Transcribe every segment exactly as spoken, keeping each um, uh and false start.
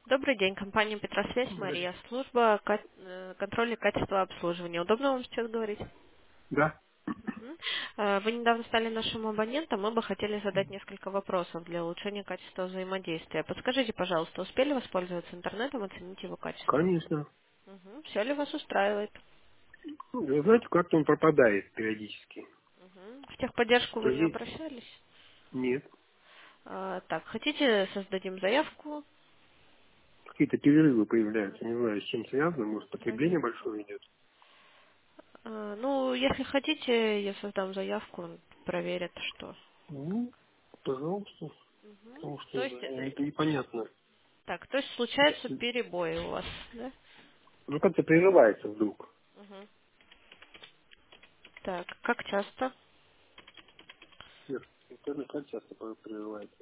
Добрый день, компания Петросвязь, Вроде. Мария. Служба ка- э, контроля качества обслуживания. Удобно вам сейчас говорить? Да, Мгм. Э, Вы недавно стали нашим абонентом, мы бы хотели задать несколько вопросов для улучшения качества взаимодействия. Подскажите, пожалуйста, успели воспользоваться интернетом, оценить его качество? конечно. Все ли вас устраивает? Ну, вы знаете, как-то он пропадает периодически. Мгм. В техподдержку То вы не есть обращались? нет. А, Так, хотите, создадим заявку? Какие-то перерывы появляются. Не знаю, с чем связано. Может, потребление Заявку. большое идет. А, Ну, если хотите, я создам заявку, он проверит, что. Ну, пожалуйста. Мгм. Потому что То есть, э, не- непонятно. так, то есть случаются перебои у вас, да? Ну, как-то прерывается вдруг. Мгм. Так, как часто? Нет, интернет как часто прерывается.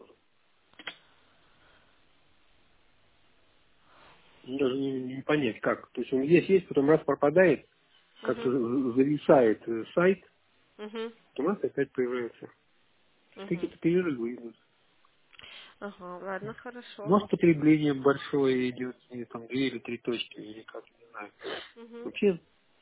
Ну, даже не, не понять, как. То есть он есть, есть, потом раз пропадает, как-то Угу. зависает э, сайт, Угу. потом раз опять появляется. Угу. Какие-то перерывы идут. Ага, ладно, хорошо. Может, потребление большое идет, или там две или три точки, или как, не знаю. Угу. Вообще,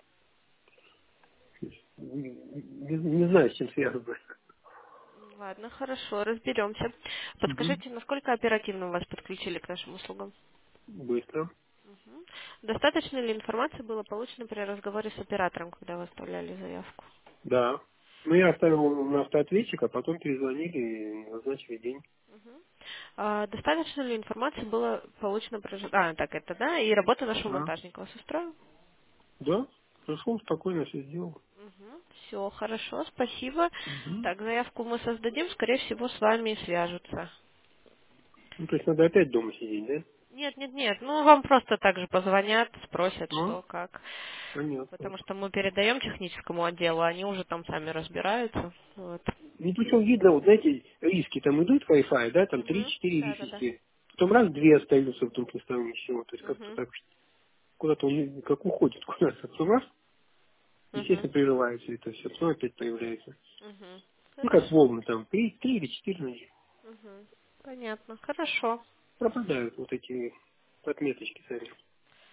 не, не- не знаю, с чем связано. Ладно, хорошо, разберемся. Угу. Подскажите, насколько оперативно вас подключили к нашим услугам? Быстро. Мгм. Достаточно ли информации было получено при разговоре с оператором, когда вы оставляли заявку? Да. Ну, я оставил на автоответчик, а потом перезвонили и назначили день. А, достаточно ли информации было получено при... раж- А, так, это, да, и работа нашего Да. монтажника вас устроила? Да. Пришел, спокойно все сделал. Все, хорошо, спасибо. Угу. Так, заявку мы создадим, скорее всего, с вами свяжутся. Ну, то есть надо опять дома сидеть, да? Нет, нет, нет, ну вам просто так же позвонят, спросят, А, что, как. понятно. Потому что мы передаем техническому отделу, они уже там сами разбираются. Вот. Ну, причем видно, вот, знаете, риски там идут Wi-Fi, да, там Угу. три-четыре Да, да, да. висящие. Потом раз, две остаются вдруг ни с того ни с сего. То есть как-то Угу. так куда-то он как уходит куда-то. Потом раз, Угу. естественно, прерывается это все, потом опять появляется. Угу. Ну, как Хорошо. волны там, три, три или четыре на них. Угу. Понятно. Хорошо. Пропадают вот эти отметочки сами.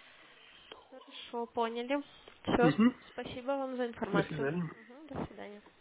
Хорошо, поняли. Все, Угу. спасибо вам за До информацию. свидания. Мгм, до свидания.